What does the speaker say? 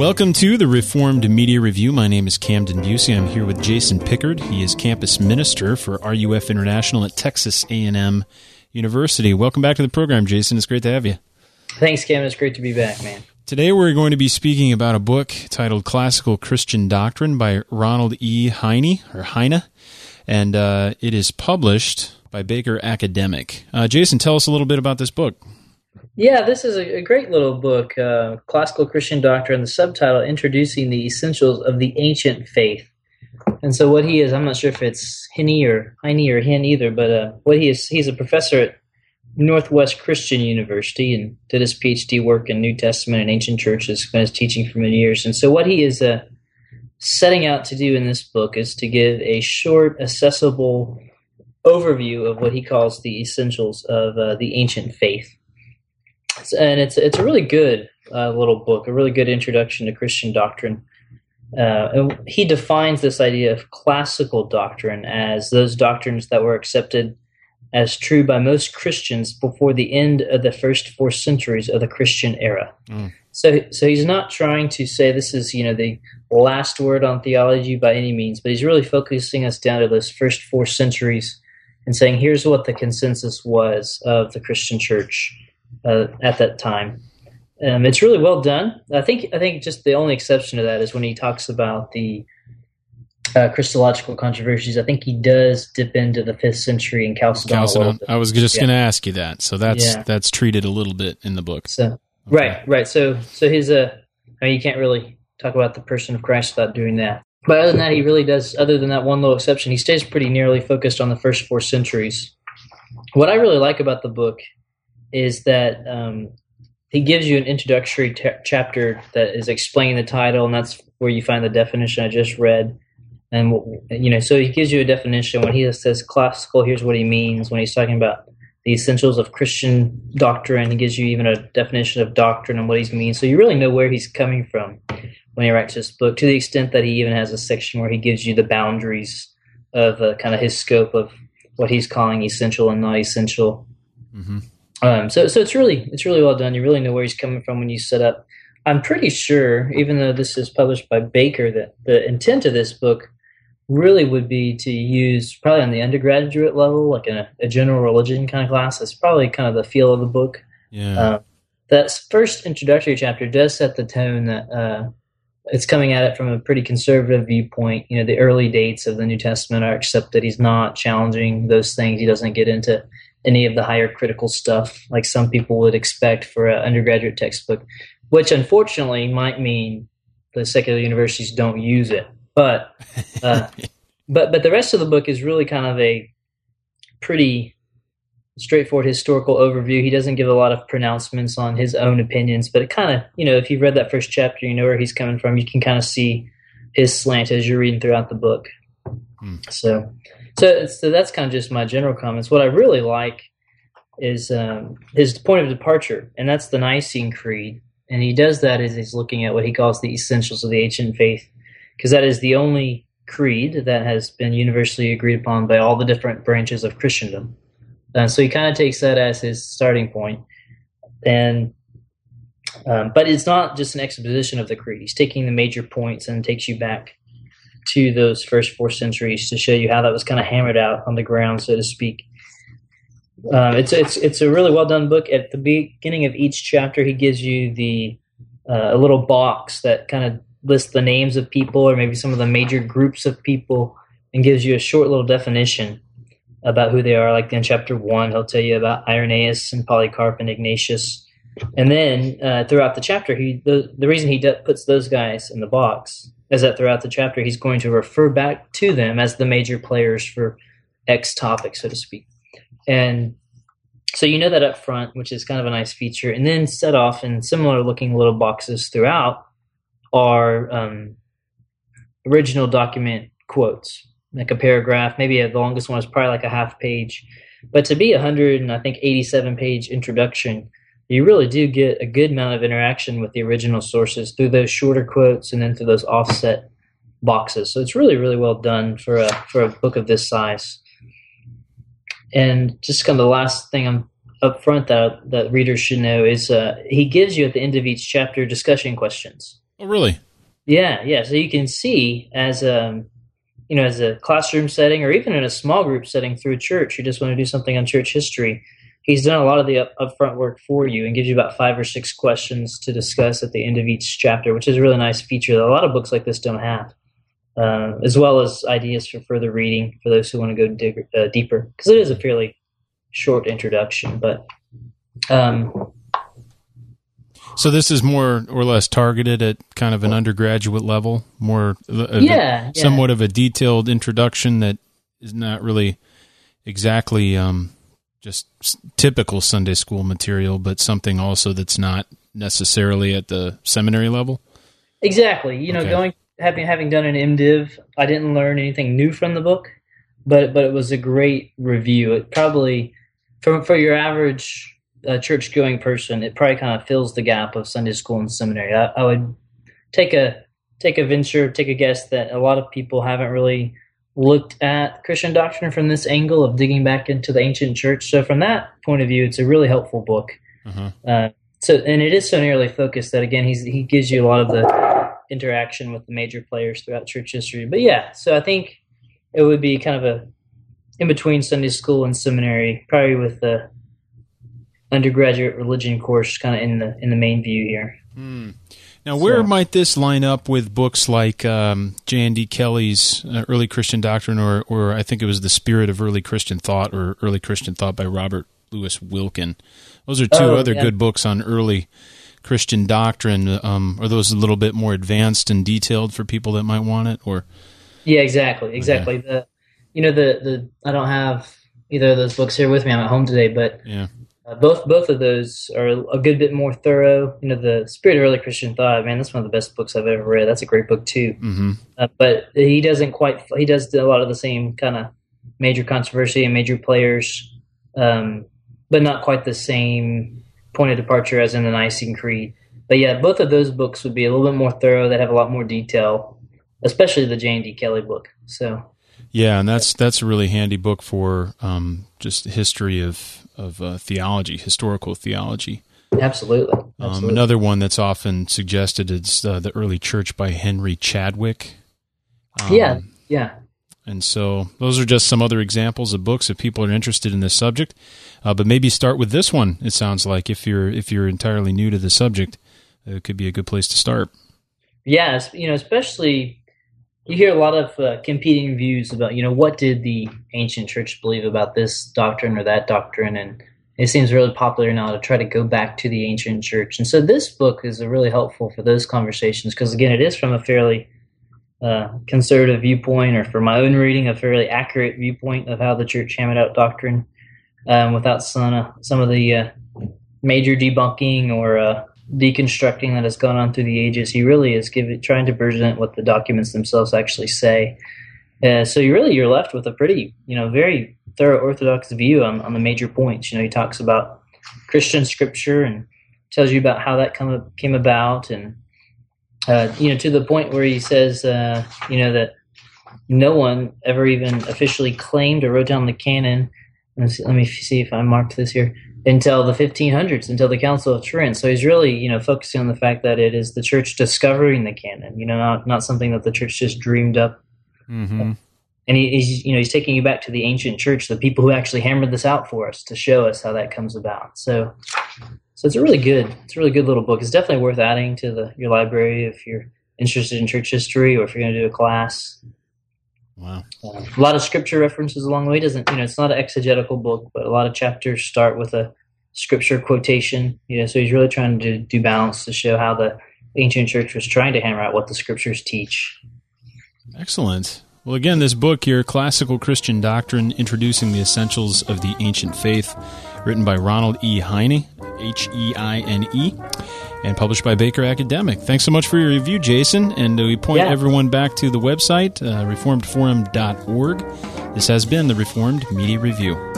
Welcome to the Reformed Media Review. My name is Camden Busey. I'm here with Jason Pickard. He is campus minister for RUF International at Texas A&M University. Welcome back to the program, Jason. It's great to have you. Thanks, Cam. It's great to be back, man. Today we're going to be speaking about a book titled Classical Christian Doctrine by Ronald E. Heine, and it is published by Baker Academic. Jason, tell us a little bit about this book. Yeah, this is a great little book, Classical Christian Doctrine, the subtitle, Introducing the Essentials of the Ancient Faith. And so what he is, I'm not sure if it's Heine or Hen either, but what he is, he's a professor at Northwest Christian University and did his PhD work in New Testament and ancient churches, spent his teaching for many years. And so what he is setting out to do in this book is to give a short, accessible overview of what he calls the essentials of the ancient faith. And it's a really good little book, a really good introduction to Christian doctrine. And he defines this idea of classical doctrine as those doctrines that were accepted as true by most Christians before the end of the first 4 centuries of the Christian era. So he's not trying to say this is, the last word on theology by any means, but he's really focusing us down to those first 4 centuries and saying, here's what the consensus was of the Christian church at that time. It's really well done. I think just the only exception to that is when he talks about the Christological controversies. I think he does dip into the 5th century and Chalcedon. I was just going to ask you that. So that's treated a little bit in the book. So okay. Right. So his you can't really talk about the person of Christ without doing that. But other than that, he really does. Other than that one little exception, he stays pretty nearly focused on the first 4 centuries. What I really like about the book is that he gives you an introductory chapter that is explaining the title, and that's where you find the definition I just read. And, so he gives you a definition. When he says classical, here's what he means. When he's talking about the essentials of Christian doctrine, he gives you even a definition of doctrine and what he means. So you really know where he's coming from when he writes this book, to the extent that he even has a section where he gives you the boundaries of kind of his scope of what he's calling essential and not essential. Mm-hmm. So it's really well done. You really know where he's coming from when you set up. I'm pretty sure, even though this is published by Baker, that the intent of this book really would be to use probably on the undergraduate level, like in a general religion kind of class. That's probably kind of the feel of the book. Yeah. That first introductory chapter does set the tone that it's coming at it from a pretty conservative viewpoint. The early dates of the New Testament are accepted. He's not challenging those things. He doesn't get into any of the higher critical stuff like some people would expect for an undergraduate textbook, which unfortunately might mean the secular universities don't use it. But the rest of the book is really kind of a pretty straightforward historical overview. He doesn't give a lot of pronouncements on his own opinions, but it kind of, if you've read that first chapter, you know where he's coming from. You can kind of see his slant as you're reading throughout the book. So that's kind of just my general comments. What I really like is his point of departure, and that's the Nicene Creed. And he does that as he's looking at what he calls the essentials of the ancient faith, because that is the only creed that has been universally agreed upon by all the different branches of Christendom. So he kind of takes that as his starting point. And but it's not just an exposition of the creed. He's taking the major points and takes you back to those first 4 centuries to show you how that was kind of hammered out on the ground, so to speak. It's a really well done book. At the beginning of each chapter, he gives you a little box that kind of lists the names of people or maybe some of the major groups of people and gives you a short little definition about who they are. Like in chapter 1, he'll tell you about Irenaeus and Polycarp and Ignatius. And then throughout the chapter, the reason he puts those guys in the box is that throughout the chapter, he's going to refer back to them as the major players for X topic, so to speak. And so you know that up front, which is kind of a nice feature. And then set off in similar-looking little boxes throughout are original document quotes, like a paragraph. Maybe the longest one is probably like a half page. But to be 187-page introduction, you really do get a good amount of interaction with the original sources through those shorter quotes and then through those offset boxes. So it's really, really well done for a book of this size. And just kind of the last thing up front that readers should know is he gives you at the end of each chapter discussion questions. Oh, really? Yeah. So you can see as as a classroom setting, or even in a small group setting through a church, you just want to do something on church history. He's done a lot of the upfront work for you and gives you about 5 or 6 questions to discuss at the end of each chapter, which is a really nice feature that a lot of books like this don't have, as well as ideas for further reading for those who want to go deeper, because it is a fairly short introduction. But so this is more or less targeted at kind of an undergraduate level, more somewhat of a detailed introduction that is not really exactly just typical Sunday school material, but something also that's not necessarily at the seminary level. Exactly. Having done an MDiv, I didn't learn anything new from the book, but it was a great review. It probably, for your average church-going person, it probably kind of fills the gap of Sunday school and seminary. I would take a guess that a lot of people haven't really looked at Christian doctrine from this angle of digging back into the ancient church. So from that point of view, it's a really helpful book. And it is so narrowly focused that, again, he gives you a lot of the interaction with the major players throughout church history. But yeah, so I think it would be kind of a in between Sunday school and seminary, probably with the undergraduate religion course kind of in the main view here. Now, where might this line up with books like J.N.D. Kelly's Early Christian Doctrine, or I think it was The Spirit of Early Christian Thought, or Early Christian Thought by Robert Louis Wilkin? Those are two other good books on early Christian doctrine. Are those a little bit more advanced and detailed for people that might want it? Or yeah, exactly. Okay. I don't have either of those books here with me. I'm at home today, but yeah. Both of those are a good bit more thorough. The Spirit of Early Christian Thought, man, that's one of the best books I've ever read. That's a great book too. But he does a lot of the same kind of major controversy and major players, but not quite the same point of departure as in the Nicene Creed. But yeah, both of those books would be a little bit more thorough. That have a lot more detail, especially the J.N.D. Kelly book. So yeah, and that's a really handy book for just history of theology, historical theology. Absolutely. Another one that's often suggested is The Early Church by Henry Chadwick. Yeah. And so those are just some other examples of books if people are interested in this subject. But maybe start with this one. It sounds like if you're entirely new to the subject, it could be a good place to start. Yeah, especially you hear a lot of competing views about, what did the ancient church believe about this doctrine or that doctrine, and it seems really popular now to try to go back to the ancient church. And so this book is really helpful for those conversations because, again, it is from a fairly conservative viewpoint, or for my own reading, a fairly accurate viewpoint of how the church hammered out doctrine without some of the major debunking or deconstructing that has gone on through the ages. He really is trying to present what the documents themselves actually say. So you're left with a pretty, very thorough orthodox view on the major points. He talks about Christian scripture and tells you about how that came about, and to the point where he says, that no one ever even officially claimed or wrote down the canon. Let me see if I marked this here. Until the 1500s, until the Council of Trent. So he's really, focusing on the fact that it is the church discovering the canon, not something that the church just dreamed up. Mm-hmm. And he's taking you back to the ancient church, the people who actually hammered this out for us to show us how that comes about. So it's a really good little book. It's definitely worth adding to your library if you're interested in church history or if you're going to do a class. Wow. A lot of scripture references along the way. It's not an exegetical book, but a lot of chapters start with a scripture quotation. So he's really trying to do balance to show how the ancient church was trying to hammer out what the scriptures teach. Excellent. Well, again, this book here, Classical Christian Doctrine, Introducing the Essentials of the Ancient Faith, written by Ronald E. Heine, Heine, and published by Baker Academic. Thanks so much for your review, Jason, and we point everyone back to the website, reformedforum.org. This has been the Reformed Media Review.